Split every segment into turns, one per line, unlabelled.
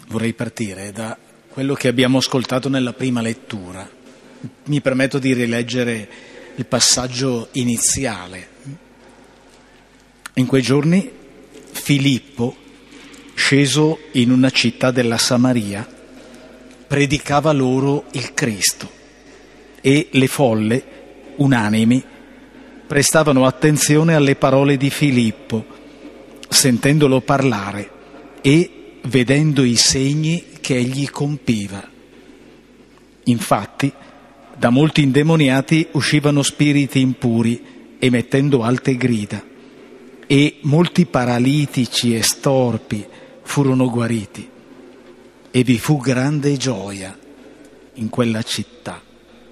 Vorrei partire da quello che abbiamo ascoltato nella prima lettura. Mi permetto di rileggere il passaggio iniziale. In quei giorni Filippo, sceso in una città della Samaria, predicava loro il Cristo e le folle, unanimi, prestavano attenzione alle parole di Filippo, sentendolo parlare e vedendo i segni che egli compiva. Infatti, da molti indemoniati uscivano spiriti impuri, emettendo alte grida, e molti paralitici e storpi furono guariti, e vi fu grande gioia in quella città.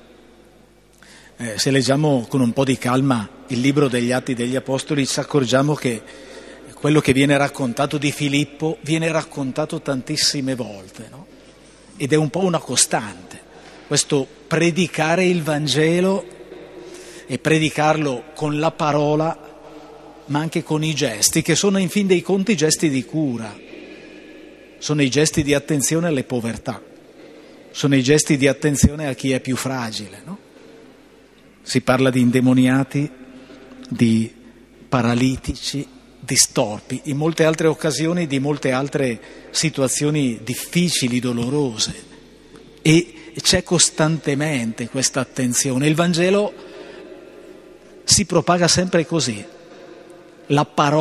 Se leggiamo con un po' di calma il libro degli Atti degli Apostoli, ci accorgiamo che quello che viene raccontato di Filippo viene raccontato tantissime volte, no? Ed è un po' una costante, questo predicare il Vangelo e predicarlo con la parola, ma anche con i gesti, che sono in fin dei conti gesti di cura, sono i gesti di attenzione alle povertà, sono i gesti di attenzione a chi è più fragile, no? Si parla di indemoniati, di paralitici, di storpi, in molte altre occasioni, di molte altre situazioni difficili, dolorose, e c'è costantemente questa attenzione. Il Vangelo si propaga sempre così, la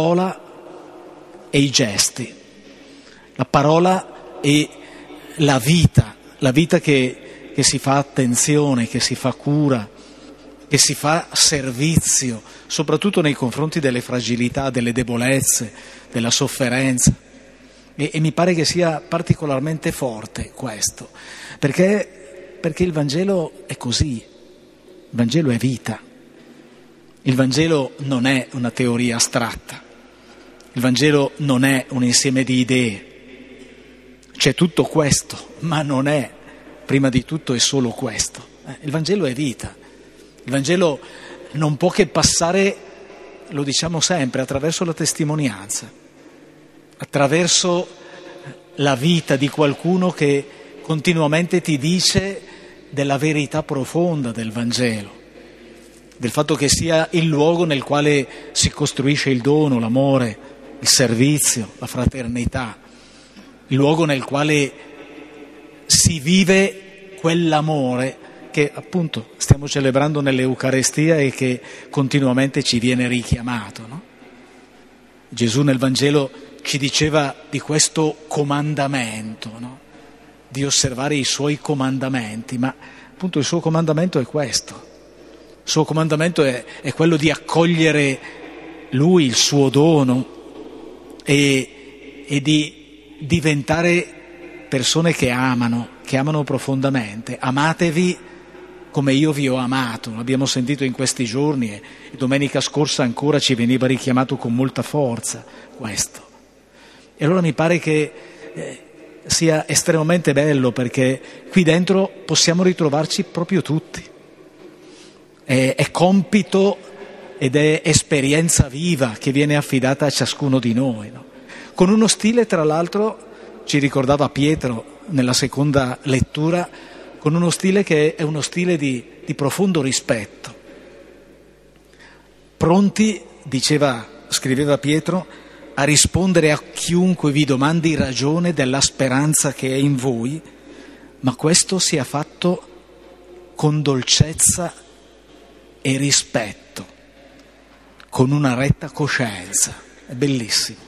parola e i gesti, la parola e la vita che si fa attenzione, che si fa cura, che si fa servizio, soprattutto nei confronti delle fragilità, delle debolezze, della sofferenza. E mi pare che sia particolarmente forte questo, perché il Vangelo è così, il Vangelo è vita, il Vangelo non è una teoria astratta, il Vangelo non è un insieme di idee, c'è tutto questo, ma non è prima di tutto e solo questo. Il Vangelo è vita. Il Vangelo non può che passare, lo diciamo sempre, attraverso la testimonianza, attraverso la vita di qualcuno che continuamente ti dice della verità profonda del Vangelo, del fatto che sia il luogo nel quale si costruisce il dono, l'amore, il servizio, la fraternità, il luogo nel quale si vive quell'amore che appunto stiamo celebrando nell'Eucarestia e che continuamente ci viene richiamato, no? Gesù nel Vangelo ci diceva di questo comandamento, no? Di osservare i suoi comandamenti, ma appunto il suo comandamento è questo. Il suo comandamento è quello di accogliere Lui, il suo dono, e di diventare persone che amano profondamente. Amatevi come io vi ho amato, l'abbiamo sentito in questi giorni e domenica scorsa ancora ci veniva richiamato con molta forza questo. E allora mi pare che sia estremamente bello, perché qui dentro possiamo ritrovarci proprio tutti. È compito ed è esperienza viva che viene affidata a ciascuno di noi, no? Con uno stile, tra l'altro, ci ricordava Pietro nella seconda lettura, con uno stile che è uno stile di profondo rispetto. Pronti, scriveva Pietro, a rispondere a chiunque vi domandi ragione della speranza che è in voi, ma questo sia fatto con dolcezza e rispetto, con una retta coscienza. È bellissimo.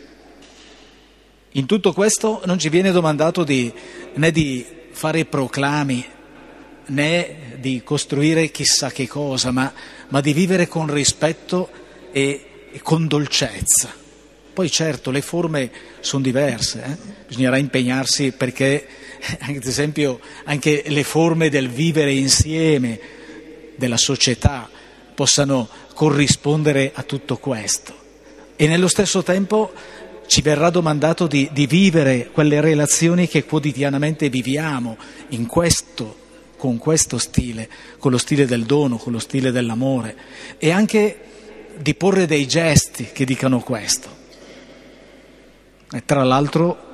In tutto questo non ci viene domandato né di fare proclami, né di costruire chissà che cosa, ma di vivere con rispetto e con dolcezza. Poi certo le forme sono diverse, bisognerà impegnarsi perché, ad esempio, anche le forme del vivere insieme, della società, possano corrispondere a tutto questo. E nello stesso tempo ci verrà domandato di vivere quelle relazioni che quotidianamente viviamo con questo stile, con lo stile del dono, con lo stile dell'amore, e anche di porre dei gesti che dicano questo. E tra l'altro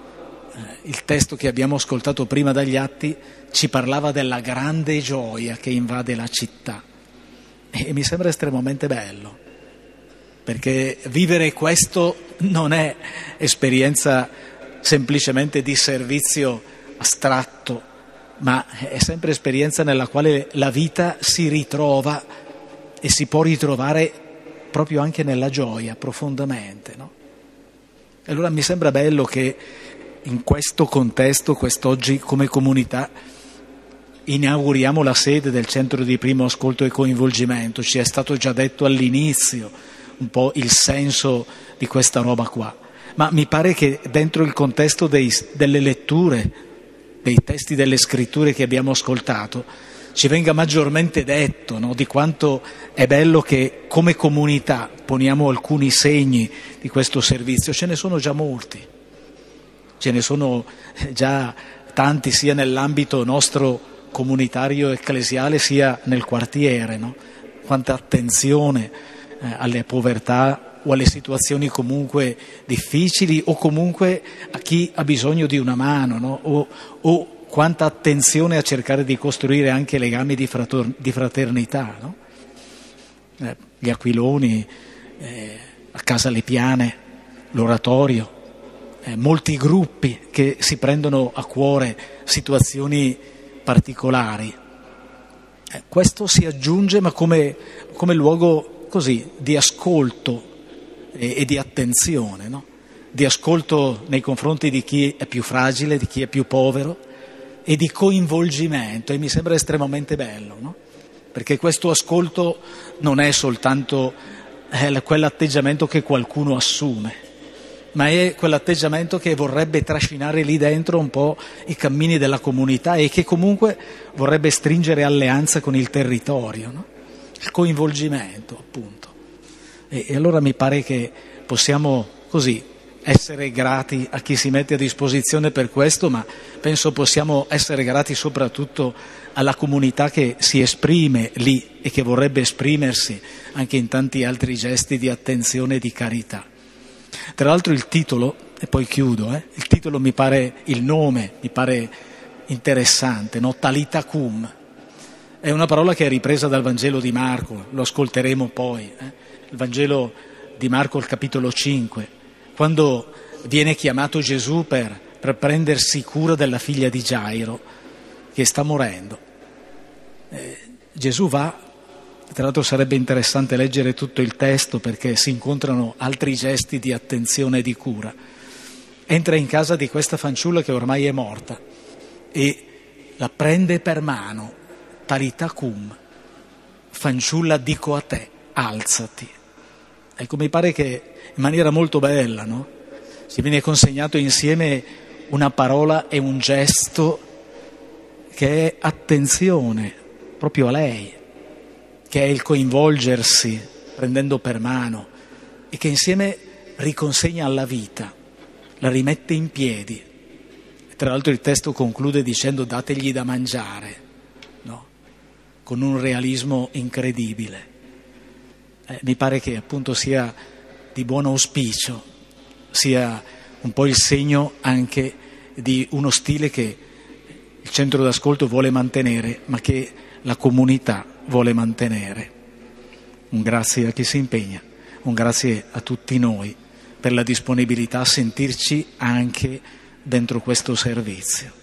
il testo che abbiamo ascoltato prima dagli Atti ci parlava della grande gioia che invade la città e mi sembra estremamente bello, perché vivere questo non è esperienza semplicemente di servizio astratto, ma è sempre esperienza nella quale la vita si ritrova e si può ritrovare proprio anche nella gioia, profondamente, no? E allora mi sembra bello che in questo contesto, quest'oggi come comunità, inauguriamo la sede del Centro di Primo Ascolto e Coinvolgimento. Ci è stato già detto all'inizio un po' il senso di questa roba qua, ma mi pare che dentro il contesto delle letture, dei testi delle scritture che abbiamo ascoltato, ci venga maggiormente detto, no, di quanto è bello che come comunità poniamo alcuni segni di questo servizio. Ce ne sono già molti, ce ne sono già tanti sia nell'ambito nostro comunitario ecclesiale sia nel quartiere, no? Quanta attenzione alle povertà o alle situazioni comunque difficili o comunque a chi ha bisogno di una mano, no? O quanta attenzione a cercare di costruire anche legami di fraternità, no? Gli aquiloni, a Casa Le Piane, l'oratorio, molti gruppi che si prendono a cuore situazioni particolari. Questo si aggiunge ma come luogo così di ascolto e di attenzione, no? Di ascolto nei confronti di chi è più fragile, di chi è più povero, e di coinvolgimento, e mi sembra estremamente bello, no? Perché questo ascolto non è soltanto quell'atteggiamento che qualcuno assume, ma è quell'atteggiamento che vorrebbe trascinare lì dentro un po' i cammini della comunità e che comunque vorrebbe stringere alleanza con il territorio, no? Il coinvolgimento, appunto. E allora mi pare che possiamo così essere grati a chi si mette a disposizione per questo, ma penso possiamo essere grati soprattutto alla comunità che si esprime lì e che vorrebbe esprimersi anche in tanti altri gesti di attenzione e di carità. Tra l'altro il titolo, e poi chiudo, il titolo il nome mi pare interessante, no? Talita cum, è una parola che è ripresa dal Vangelo di Marco, lo ascolteremo poi, il Vangelo di Marco, il capitolo 5, quando viene chiamato Gesù per prendersi cura della figlia di Gairo che sta morendo. Gesù va, tra l'altro sarebbe interessante leggere tutto il testo perché si incontrano altri gesti di attenzione e di cura. Entra in casa di questa fanciulla che ormai è morta e la prende per mano, talita cum, fanciulla dico a te, alzati. Ecco, mi pare che in maniera molto bella, no? Ci viene consegnato insieme una parola e un gesto che è attenzione proprio a lei, che è il coinvolgersi prendendo per mano e che insieme riconsegna alla vita, la rimette in piedi. E tra l'altro il testo conclude dicendo dategli da mangiare, no? Con un realismo incredibile. Mi pare che appunto sia di buon auspicio, sia un po' il segno anche di uno stile che il centro d'ascolto vuole mantenere, ma che la comunità vuole mantenere. Un grazie a chi si impegna, un grazie a tutti noi per la disponibilità a sentirci anche dentro questo servizio.